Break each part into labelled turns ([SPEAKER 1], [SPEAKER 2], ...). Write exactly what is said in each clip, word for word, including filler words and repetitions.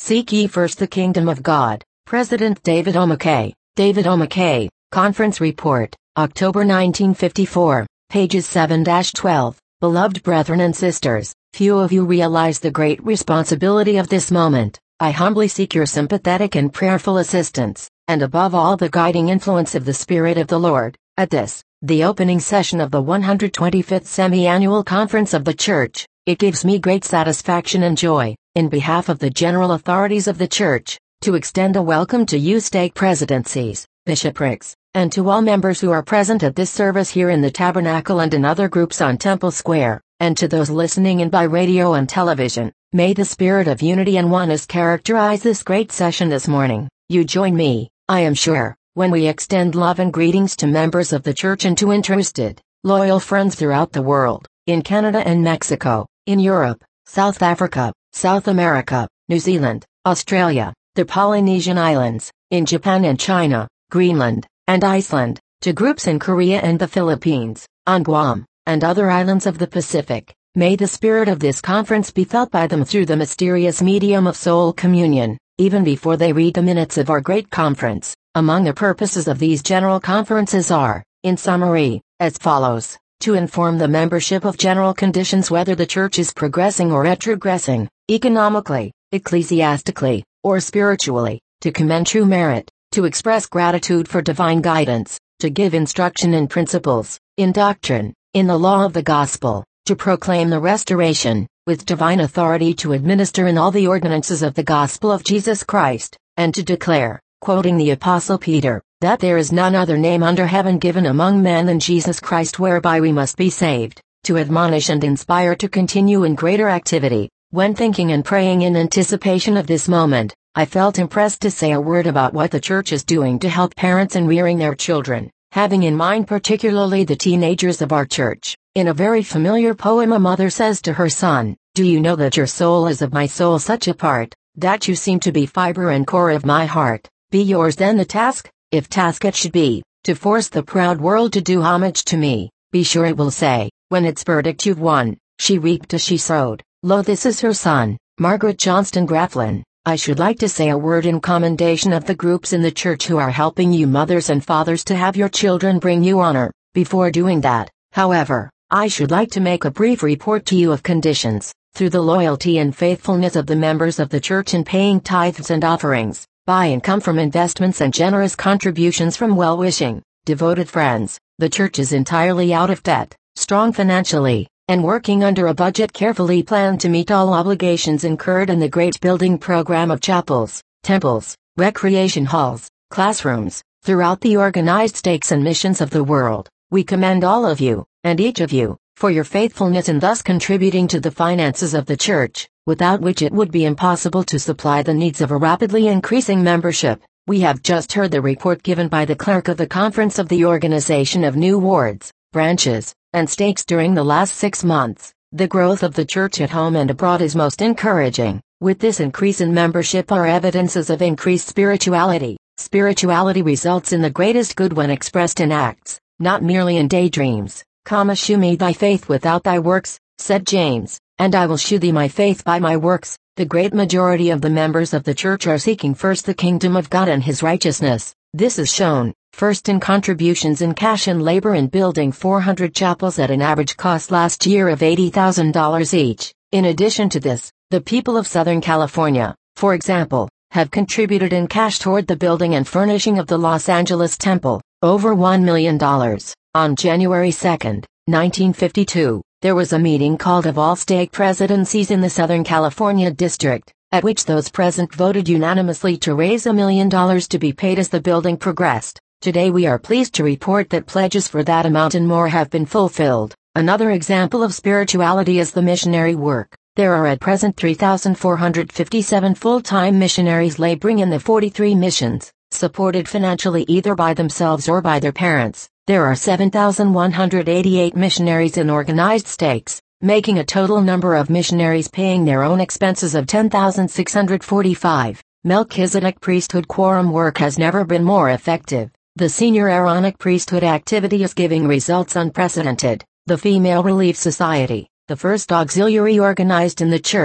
[SPEAKER 1] Seek ye first the kingdom of God. President David O. McKay. David O. McKay, Conference Report, October nineteen fifty-four, pages seven to twelve. Beloved brethren and sisters, few of you realize the great responsibility of this moment. I humbly seek your sympathetic and prayerful assistance, and above all the guiding influence of the Spirit of the Lord, at this, the opening session of the one hundred twenty-fifth Semi-Annual Conference of the Church. It gives me great satisfaction and joy, in behalf of the general authorities of the Church, to extend a welcome to you stake presidencies, bishoprics, and to all members who are present at this service here in the Tabernacle and in other groups on Temple Square, and to those listening in by radio and television. May the spirit of unity and oneness characterize this great session this morning. You join me, I am sure, when we extend love and greetings to members of the Church and to interested, loyal friends throughout the world, in Canada and Mexico, in Europe, South Africa, South America, New Zealand, Australia, the Polynesian Islands, in Japan and China, Greenland, and Iceland, to groups in Korea and the Philippines, on Guam, and other islands of the Pacific. May the spirit of this conference be felt by them through the mysterious medium of soul communion, even before they read the minutes of our great conference. Among the purposes of these general conferences are, in summary, as follows: to inform the membership of general conditions whether the Church is progressing or retrogressing, economically, ecclesiastically, or spiritually, to commend true merit, to express gratitude for divine guidance, to give instruction in principles, in doctrine, in the law of the gospel, to proclaim the restoration, with divine authority to administer in all the ordinances of the gospel of Jesus Christ, and to declare, quoting the Apostle Peter, that there is none other name under heaven given among men than Jesus Christ whereby we must be saved, to admonish and inspire to continue in greater activity. When thinking and praying in anticipation of this moment, I felt impressed to say a word about what the Church is doing to help parents in rearing their children, having in mind particularly the teenagers of our Church. In a very familiar poem, a mother says to her son, "Do you know that your soul is of my soul such a part, that you seem to be fiber and core of my heart? Be yours then the task, if task it should be, to force the proud world to do homage to me. Be sure it will say, when its verdict you've won, she reaped as she sowed. Lo, this is her son." Margaret Johnston Graflin. I should like to say a word in commendation of the groups in the Church who are helping you mothers and fathers to have your children bring you honor. Before doing that, however, I should like to make a brief report to you of conditions, through the loyalty and faithfulness of the members of the Church in paying tithes and offerings, by income from investments and generous contributions from well-wishing, devoted friends. The Church is entirely out of debt, strong financially, and working under a budget carefully planned to meet all obligations incurred in the great building program of chapels, temples, recreation halls, classrooms, throughout the organized stakes and missions of the world. We commend all of you, and each of you, for your faithfulness in thus contributing to the finances of the Church, without which it would be impossible to supply the needs of a rapidly increasing membership. We have just heard the report given by the clerk of the Conference of the organization of new wards, branches, and stakes during the last six months. The growth of the Church at home and abroad is most encouraging. With this increase in membership are evidences of increased spirituality. Spirituality results in the greatest good when expressed in acts, not merely in daydreams. Comma, shew me thy faith without thy works, said James, and I will shew thee my faith by my works. The great majority of the members of the Church are seeking first the kingdom of God and his righteousness. This is shown, first in contributions in cash and labor in building four hundred chapels at an average cost last year of eighty thousand dollars each. In addition to this, the people of Southern California, for example, have contributed in cash toward the building and furnishing of the Los Angeles Temple, over one million dollars. On January second, nineteen fifty-two, there was a meeting called of all stake presidencies in the Southern California district, at which those present voted unanimously to raise a million dollars to be paid as the building progressed. Today we are pleased to report that pledges for that amount and more have been fulfilled. Another example of spirituality is the missionary work. There are at present three thousand four hundred fifty-seven full-time missionaries laboring in the forty-three missions, supported financially either by themselves or by their parents. There are seven thousand one hundred eighty-eight missionaries in organized stakes, making a total number of missionaries paying their own expenses of ten thousand six hundred forty-five. Melchizedek priesthood quorum work has never been more effective. The senior Aaronic priesthood activity is giving results unprecedented. The Female Relief Society, the first auxiliary organized in the Church,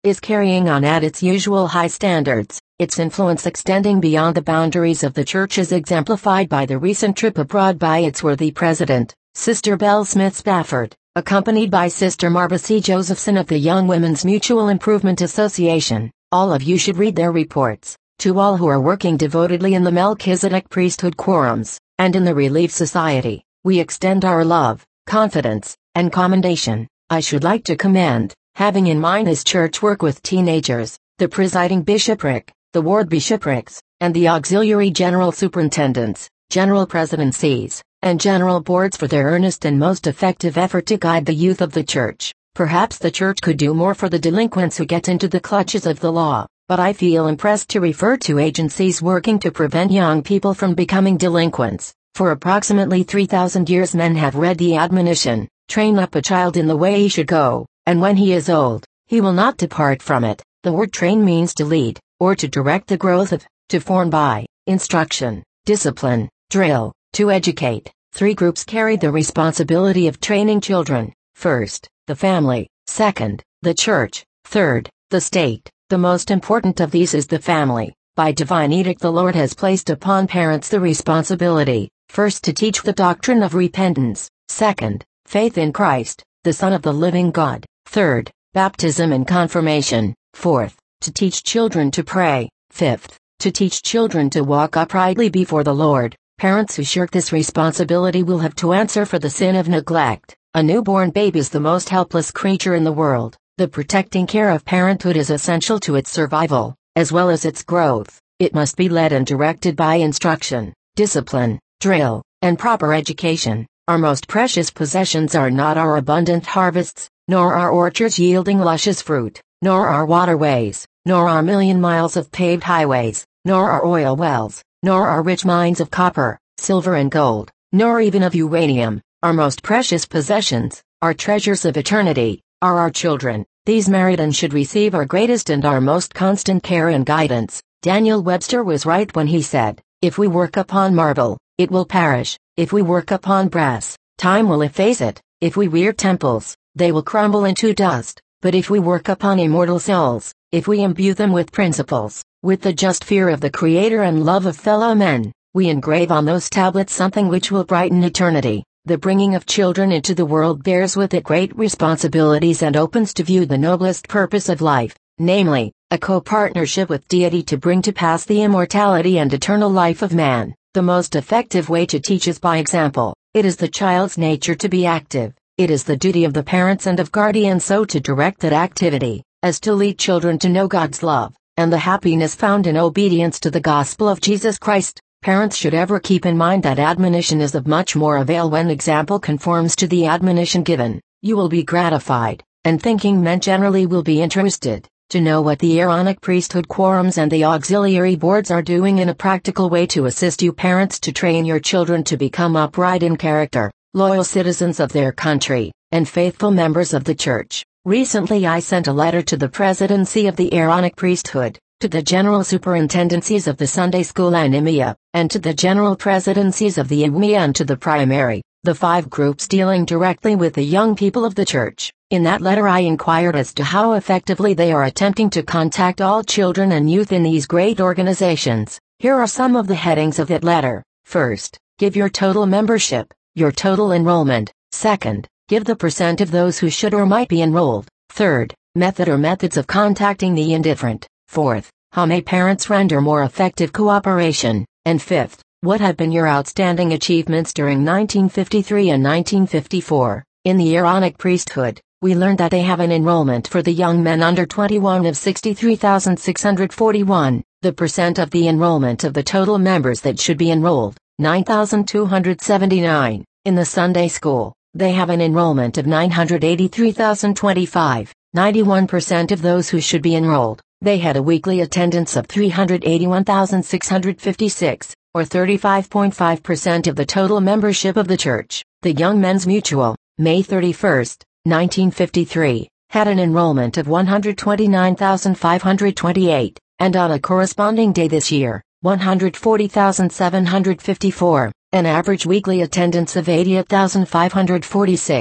[SPEAKER 1] is carrying on at its usual high standards, its influence extending beyond the boundaries of the church is exemplified by the recent trip abroad by its worthy president, Sister Belle Smith Spafford, accompanied by Sister Marba C. Josephson of the Young Women's Mutual Improvement Association. All of you should read their reports. To all who are working devotedly in the Melchizedek priesthood quorums, and in the Relief Society, we extend our love, confidence, and commendation. I should like to commend, having in mind his church work with teenagers, the presiding bishopric, the ward bishoprics, and the auxiliary general superintendents, general presidencies, and general boards for their earnest and most effective effort to guide the youth of the church. Perhaps the church could do more for the delinquents who get into the clutches of the law, but I feel impressed to refer to agencies working to prevent young people from becoming delinquents. For approximately three thousand years men have read the admonition, "Train up a child in the way he should go, and when he is old, he will not depart from it." The word train means to lead, or to direct the growth of, to form by, instruction, discipline, drill, to educate. Three groups carry the responsibility of training children. First, the family. Second, the church. Third, the state. The most important of these is the family. By divine edict the Lord has placed upon parents the responsibility, first to teach the doctrine of repentance, second, faith in Christ, the Son of the living God, third, baptism and confirmation, fourth, to teach children to pray, fifth, to teach children to walk uprightly before the Lord. Parents who shirk this responsibility will have to answer for the sin of neglect. A newborn babe is the most helpless creature in the world. The protecting care of parenthood is essential to its survival, as well as its growth. It must be led and directed by instruction, discipline, drill, and proper education. Our most precious possessions are not our abundant harvests, nor our orchards yielding luscious fruit, nor our waterways, nor our million miles of paved highways, nor our oil wells, nor our rich mines of copper, silver and gold, nor even of uranium. Our most precious possessions, our treasures of eternity, are our children. These merit and should receive our greatest and our most constant care and guidance. Daniel Webster was right when he said, "If we work upon marble, it will perish. If we work upon brass, time will efface it. If we rear temples, they will crumble into dust. But if we work upon immortal souls, if we imbue them with principles, with the just fear of the Creator and love of fellow men, we engrave on those tablets something which will brighten eternity." The bringing of children into the world bears with it great responsibilities and opens to view the noblest purpose of life, namely, a co-partnership with deity to bring to pass the immortality and eternal life of man. The most effective way to teach is by example. It is the child's nature to be active. It is the duty of the parents and of guardians so to direct that activity, as to lead children to know God's love, and the happiness found in obedience to the gospel of Jesus Christ. Parents should ever keep in mind that admonition is of much more avail when example conforms to the admonition given. You will be gratified, and thinking men generally will be interested, to know what the Aaronic priesthood quorums and the auxiliary boards are doing in a practical way to assist you parents to train your children to become upright in character, loyal citizens of their country, and faithful members of the church. Recently I sent a letter to the presidency of the Aaronic priesthood, to the general superintendencies of the Sunday School and I M E A, and to the general presidencies of the I M E A and to the primary, the five groups dealing directly with the young people of the church. In that letter I inquired as to how effectively they are attempting to contact all children and youth in these great organizations. Here are some of the headings of that letter. First, give your total membership, your total enrollment. Second, give the percent of those who should or might be enrolled. Third, method or methods of contacting the indifferent. Fourth, how may parents render more effective cooperation? And fifth, what have been your outstanding achievements during nineteen fifty-three and nineteen fifty-four? In the Aaronic priesthood, we learned that they have an enrollment for the young men under twenty-one of sixty-three thousand six hundred forty-one, the percent of the enrollment of the total members that should be enrolled, nine thousand two hundred seventy-nine. In the Sunday school, they have an enrollment of nine hundred eighty-three thousand twenty-five, ninety-one percent of those who should be enrolled. They had a weekly attendance of three hundred eighty-one thousand six hundred fifty-six, or thirty-five point five percent of the total membership of the church. The Young Men's Mutual, May thirty-first, nineteen fifty-three, had an enrollment of one hundred twenty-nine thousand five hundred twenty-eight, and on a corresponding day this year, one hundred forty thousand seven hundred fifty-four, an average weekly attendance of eighty-eight thousand five hundred forty-six.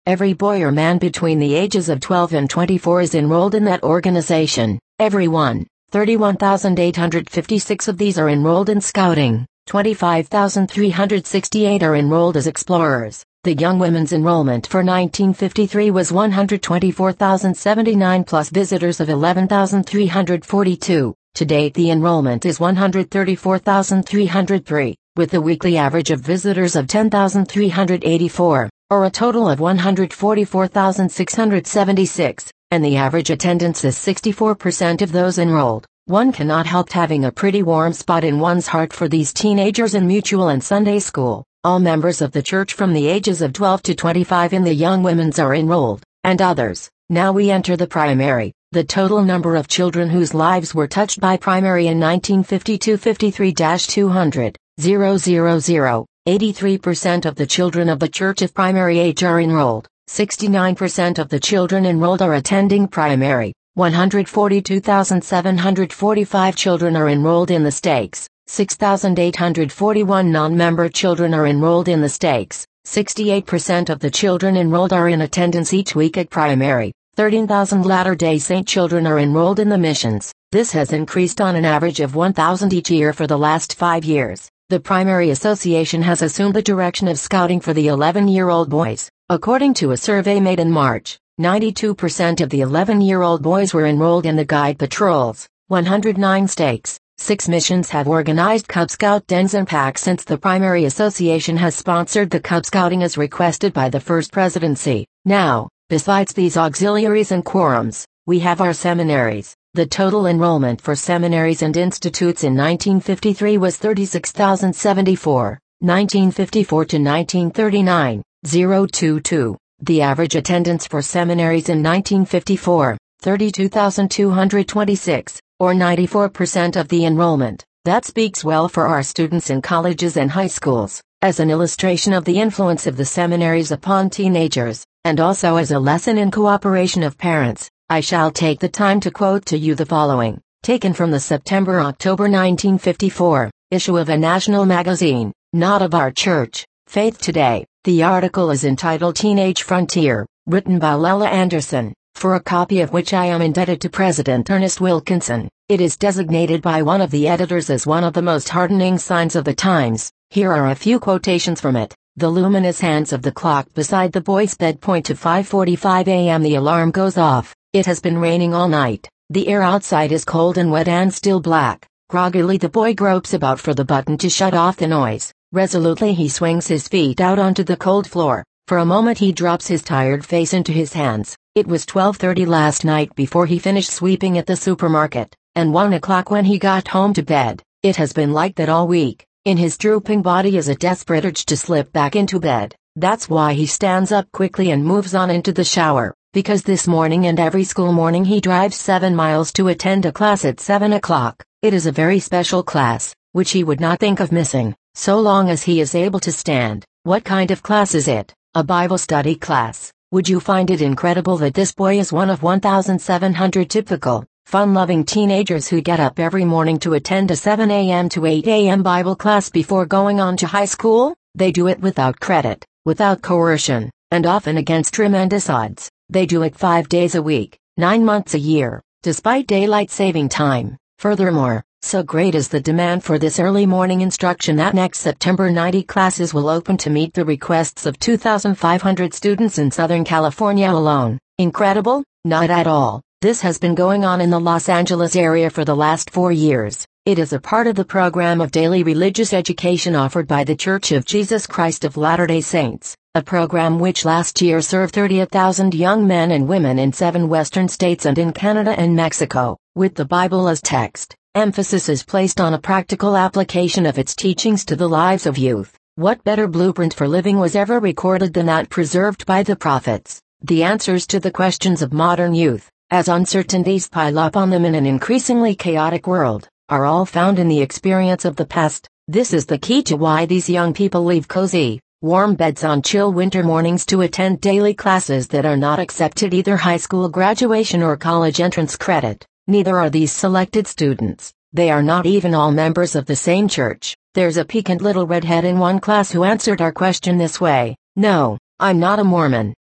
[SPEAKER 1] Every boy or man between the ages of twelve and twenty-four is enrolled in that organization. Every one. thirty-one thousand eight hundred fifty-six of these are enrolled in Scouting. twenty-five thousand three hundred sixty-eight are enrolled as Explorers. The young women's enrollment for nineteen fifty-three was one hundred twenty-four thousand seventy-nine plus visitors of eleven thousand three hundred forty-two. To date the enrollment is one hundred thirty-four thousand three hundred three, with a weekly average of visitors of ten thousand three hundred eighty-four, or a total of one hundred forty-four thousand six hundred seventy-six, and the average attendance is sixty-four percent of those enrolled. One cannot help having a pretty warm spot in one's heart for these teenagers in Mutual and Sunday School. All members of the church from the ages of twelve to twenty-five in the Young Women's are enrolled, and others. Now we enter the primary. The total number of children whose lives were touched by primary in nineteen fifty-two fifty-three to two hundred thousand. eighty-three percent of the children of the church of primary age are enrolled. sixty-nine percent of the children enrolled are attending primary. one hundred forty-two thousand seven hundred forty-five children are enrolled in the stakes. six thousand eight hundred forty-one non-member children are enrolled in the stakes. sixty-eight percent of the children enrolled are in attendance each week at primary. thirteen thousand Latter-day Saint children are enrolled in the missions. This has increased on an average of one thousand each year for the last five years. The Primary Association has assumed the direction of scouting for the eleven-year-old boys. According to a survey made in March, ninety-two percent of the eleven-year-old boys were enrolled in the guide patrols. one hundred nine stakes. Six missions have organized Cub Scout dens and packs since the Primary Association has sponsored the Cub Scouting as requested by the First Presidency. Now, besides these auxiliaries and quorums, we have our seminaries. The total enrollment for seminaries and institutes in nineteen fifty-three was thirty-six thousand seventy-four. nineteen fifty-four to nineteen thirty-nine, zero twenty-two. The average attendance for seminaries in nineteen fifty-four, thirty-two thousand two hundred twenty-six, or ninety-four percent of the enrollment. That speaks well for our students in colleges and high schools, as an illustration of the influence of the seminaries upon teenagers, and also as a lesson in cooperation of parents. I shall take the time to quote to you the following, taken from the September-October nineteen fifty-four issue of a national magazine, not of our church, Faith Today. The article is entitled Teenage Frontier, written by Lela Anderson, for a copy of which I am indebted to President Ernest Wilkinson. It is designated by one of the editors as one of the most heartening signs of the times. Here are a few quotations from it. The luminous hands of the clock beside the boy's bed point to five forty-five a m The alarm goes off. It has been raining all night. The air outside is cold and wet and still black. Groggily the boy gropes about for the button to shut off the noise. Resolutely he swings his feet out onto the cold floor. For a moment he drops his tired face into his hands. It was twelve thirty last night before he finished sweeping at the supermarket, and one o'clock when he got home to bed. It has been like that all week. In his drooping body is a desperate urge to slip back into bed. That's why he stands up quickly and moves on into the shower, because this morning and every school morning he drives seven miles to attend a class at seven o'clock. It is a very special class, which he would not think of missing, so long as he is able to stand. What kind of class is it? A Bible study class. Would you find it incredible that this boy is one of one thousand seven hundred typical, fun-loving teenagers who get up every morning to attend a seven a m to eight a m Bible class before going on to high school? They do it without credit, without coercion, and often against tremendous odds. They do it five days a week, nine months a year, despite daylight saving time. Furthermore, so great is the demand for this early morning instruction that next September ninety classes will open to meet the requests of two thousand five hundred students in Southern California alone. Incredible? Not at all. This has been going on in the Los Angeles area for the last four years. It is a part of the program of daily religious education offered by The Church of Jesus Christ of Latter-day Saints, a program which last year served thirty thousand young men and women in seven western states and in Canada and Mexico. With the Bible as text, emphasis is placed on a practical application of its teachings to the lives of youth. What better blueprint for living was ever recorded than that preserved by the prophets? The answers to the questions of modern youth, as uncertainties pile up on them in an increasingly chaotic world, are all found in the experience of the past. This is the key to why these young people leave cozy, warm beds on chill winter mornings to attend daily classes that are not accepted either high school graduation or college entrance credit. Neither are these selected students. They are not even all members of the same church. There's a piquant little redhead in one class who answered our question this way: "No, I'm not a Mormon.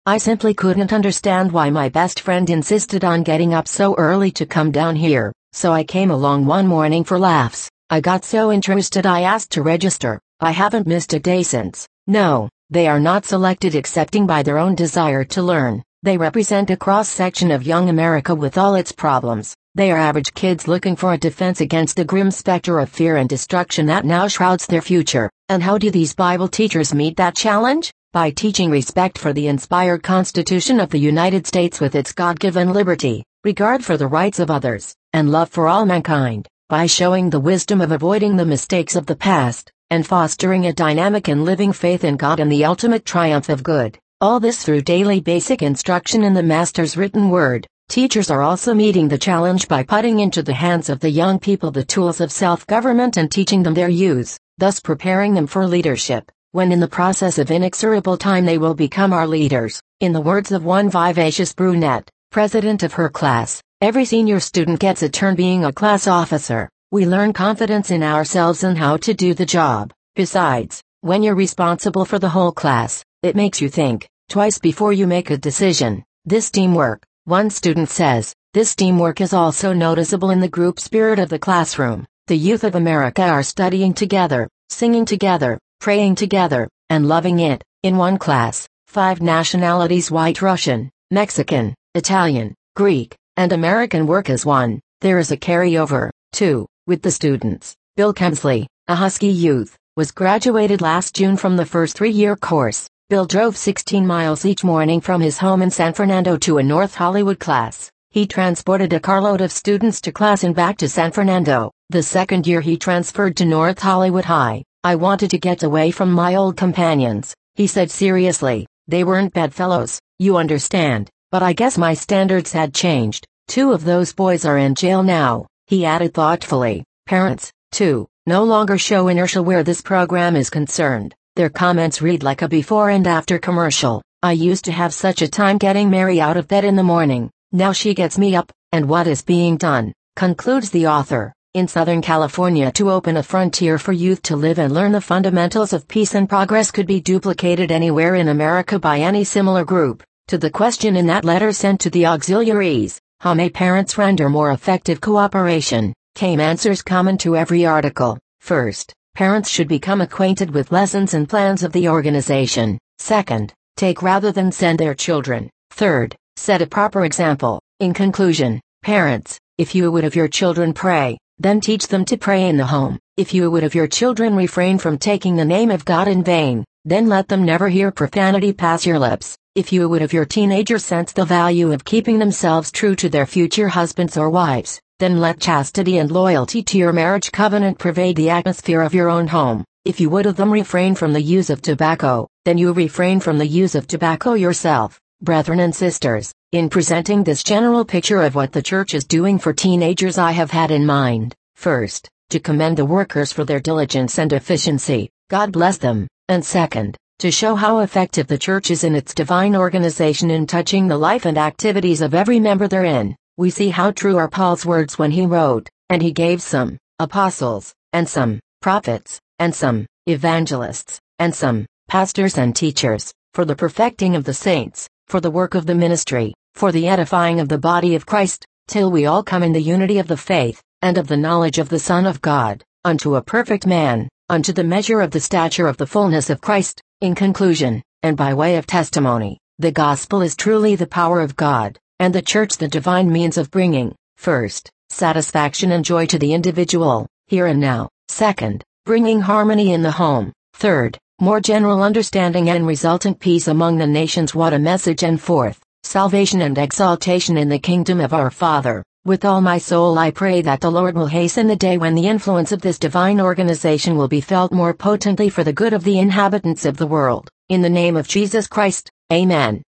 [SPEAKER 1] I simply couldn't understand why my best friend insisted on getting up so early to come down here, so I came along one morning for laughs. I got so interested I asked to register. I haven't missed a day since. No, they are not selected excepting by their own desire to learn. They represent a cross-section of young America with all its problems. They are average kids looking for a defense against the grim specter of fear and destruction that now shrouds their future. And how do these Bible teachers meet that challenge? By teaching respect for the inspired Constitution of the United States with its God-given liberty, regard for the rights of others, and love for all mankind. By showing the wisdom of avoiding the mistakes of the past, and fostering a dynamic and living faith in God and the ultimate triumph of good. All this through daily basic instruction in the Master's written word. Teachers are also meeting the challenge by putting into the hands of the young people the tools of self-government and teaching them their use, thus preparing them for leadership, when in the process of inexorable time they will become our leaders. In the words of one vivacious brunette, president of her class, every senior student gets a turn being a class officer. We learn confidence in ourselves and how to do the job. Besides, when you're responsible for the whole class, it makes you think twice before you make a decision. This teamwork, one student says, this teamwork is also noticeable in the group spirit of the classroom. The youth of America are studying together, singing together, praying together, and loving it. In one class, five nationalities: white, Russian, Mexican, Italian, Greek, and American work as one. There is a carryover, too, with the students. Bill Kemsley, a Husky youth, was graduated last June from the first three-year course. Bill drove sixteen miles each morning from his home in San Fernando to a North Hollywood class. He transported a carload of students to class and back to San Fernando. The second year he transferred to North Hollywood High. I wanted to get away from my old companions, he said seriously. They weren't bedfellows, you understand, but I guess my standards had changed. Two of those boys are in jail now, he added thoughtfully. Parents, too, no longer show inertia where this program is concerned. Their comments read like a before and after commercial. I used to have such a time getting Mary out of bed in the morning. Now she gets me up, and what is being done, concludes the author, in Southern California to open a frontier for youth to live and learn the fundamentals of peace and progress could be duplicated anywhere in America by any similar group. To the question in that letter sent to the auxiliaries, how may parents render more effective cooperation, came answers common to every article. First, parents should become acquainted with lessons and plans of the organization. Second, take rather than send their children. Third, set a proper example. In conclusion, parents, if you would have your children pray, then teach them to pray in the home. If you would have your children refrain from taking the name of God in vain, then let them never hear profanity pass your lips. If you would have your teenagers sense the value of keeping themselves true to their future husbands or wives, then let chastity and loyalty to your marriage covenant pervade the atmosphere of your own home. If you would have them refrain from the use of tobacco, then you refrain from the use of tobacco yourself. Brethren and sisters, in presenting this general picture of what the church is doing for teenagers, I have had in mind, first, to commend the workers for their diligence and efficiency, God bless them, and second, to show how effective the church is in its divine organization in touching the life and activities of every member therein. We see how true are Paul's words when he wrote, and he gave some apostles, and some prophets, and some evangelists, and some pastors and teachers, for the perfecting of the saints, for the work of the ministry, for the edifying of the body of Christ, till we all come in the unity of the faith, and of the knowledge of the Son of God, unto a perfect man, unto the measure of the stature of the fullness of Christ. In conclusion, and by way of testimony, the gospel is truly the power of God, and the church the divine means of bringing, first, satisfaction and joy to the individual, here and now; second, bringing harmony in the home; third, more general understanding and resultant peace among the nations. What a message! And fourth, salvation and exaltation in the kingdom of our Father. With all my soul I pray that the Lord will hasten the day when the influence of this divine organization will be felt more potently for the good of the inhabitants of the world. In the name of Jesus Christ, Amen.